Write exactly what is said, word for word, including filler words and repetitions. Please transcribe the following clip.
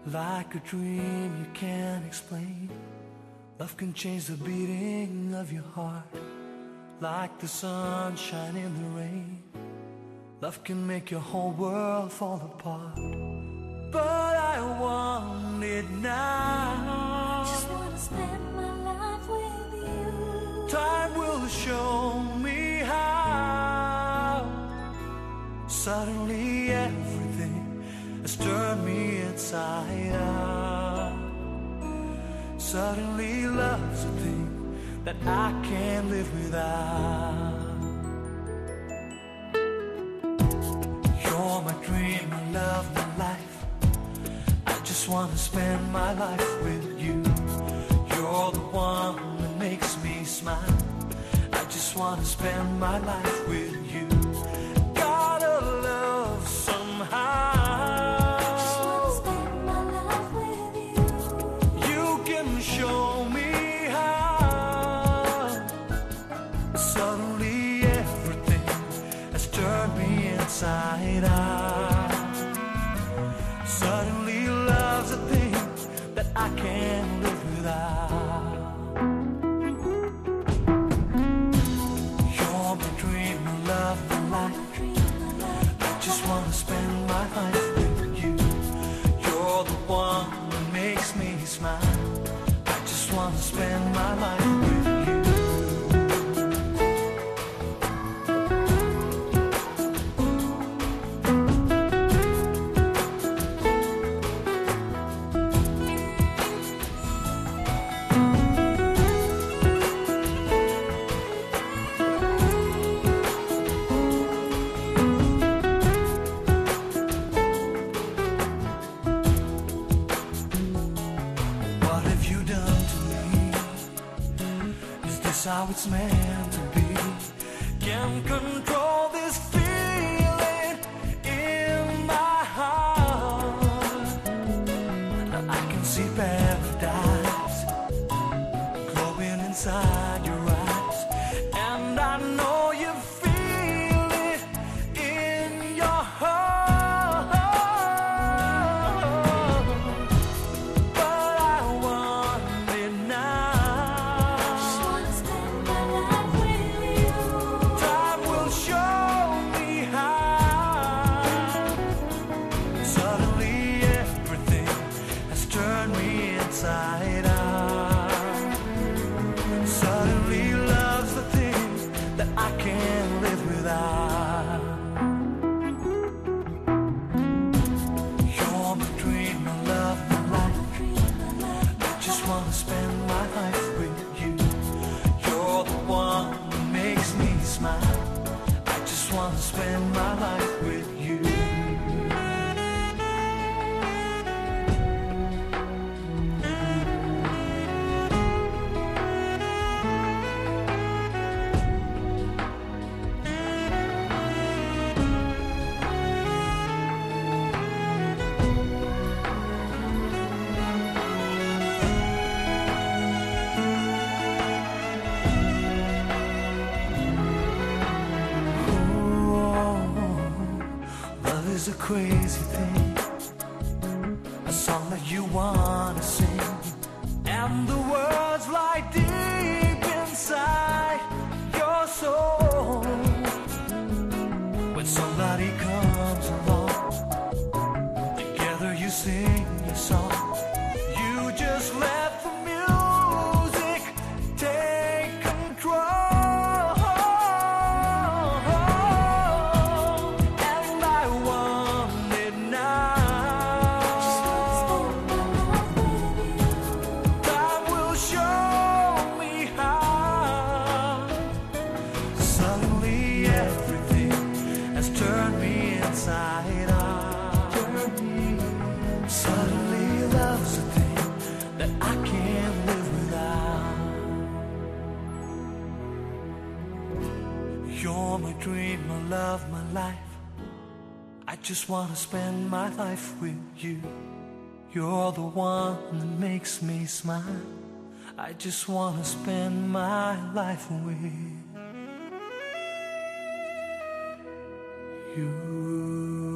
Like a dream you can't explain. Love can change the beating of your heart. Like the sunshine in the rain. Love can make your whole world fall apart. But I want it now. Just wanna spend my life with you. Time will show me how. Suddenly everything has turned me inside out. Suddenly love's a thing that I can't live without. You're my dream, my love, my life. I just wanna spend my life with you. You're the one that makes me smile. I just wanna spend my life with you. Gotta love somehow. Just wanna spend my life with you. You can show me how. Suddenly everything has turned me inside out. Suddenly love's a thing that I can't live without. You're my dream, my love, my life. I just wanna spend my life with you. You're the one that makes me smile. I just wanna spend my life with you. What have you done to me? Is this how it's meant to be? Can't control this feeling in my heart. Now I can see paradise glowing inside your eyes, and I know you feel it in your heart. But I want it now. Just wanna spend my life with you. Time will show me how. Suddenly everything has turned me inside out. Suddenly love's the thing that I can't live without. You're my dream, my love, my life. I just wanna spend my life with you. You're the one that makes me smile. I just wanna spend my life with you. Love is a crazy thing, a song that you wanna sing, and the words lie deep inside your soul. When somebody comes along, together you sing your song. You just let the music take control. And I want it now. Just wanna spend my life with you. Time will show me how. Suddenly everything has turned me inside out. Suddenly love's a thing that I can't live without. You're my dream, my love, my life. I just wanna spend my life with you. You're the one that makes me smile. I just wanna spend my life with you.